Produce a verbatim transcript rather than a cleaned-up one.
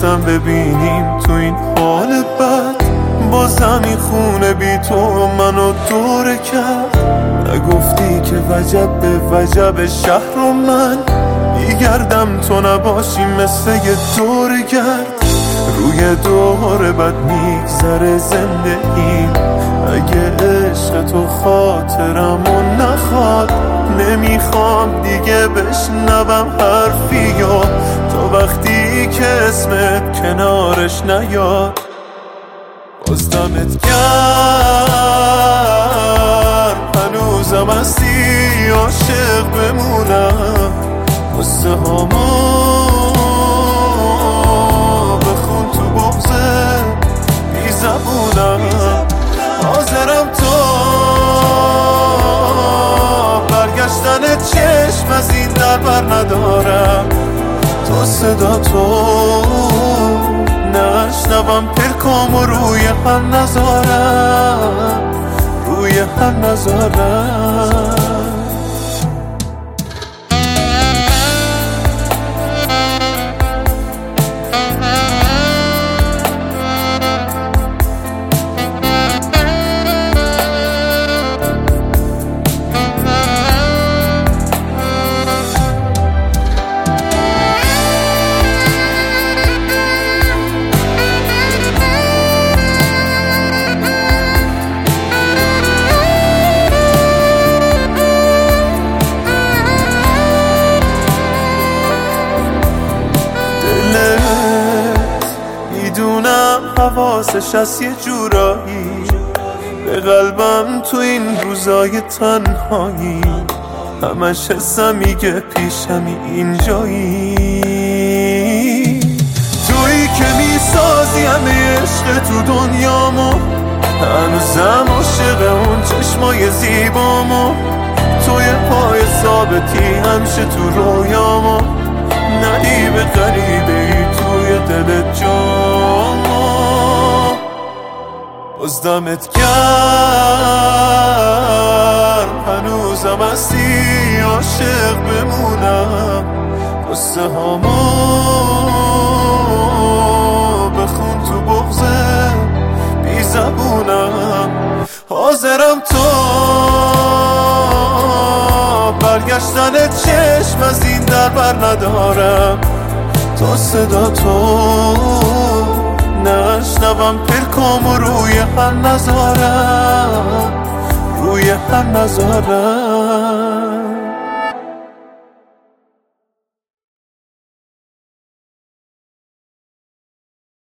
نداشتم ببینیم تو این حال بد. با زمین خونه بی تو منو دوره کرد. نگفتی که وجب به وجب شهر و من میگردم تو نباشی مثل یه دور گرد. روی دور بد میگذره زندگی. اگه عشق تو خاطرمو نخواد نمیخوام دیگه بشنوم حرفیو تا وقتی که اسمت کنارش نیاد. باز دمت گرم هنوزم هستی عاشق بمونم. قصه هامو بخون تو بغضه بی زبونم. حاضرم تو برگشتن چشم از این در بر ندارم. تو صدا تو نشنوم پلکام و روی هم نذارم روی هم نذارم. میدونم حواسش از یه جورایی به قلبم تو این روزای تنهایی. همش حسم میگه پیشمی اینجایی. تویی که میسازی همه عشق تو دنیامو. هنوزم عاشق اون چشمای زیبامو. توی پای ثابتی همیشه تو رویامو. ندیب غریبه ای توی دل جامو. باز دمت گرم هنوزم هستی عاشق بمونم. قصه هامو بخون تو بغضه بی زبونم. حاضرم تو برگشتن چشم از این در بر ندارم. تا صدا تو نشنوم پلکام و روی هم نذارم روی هم نذارم.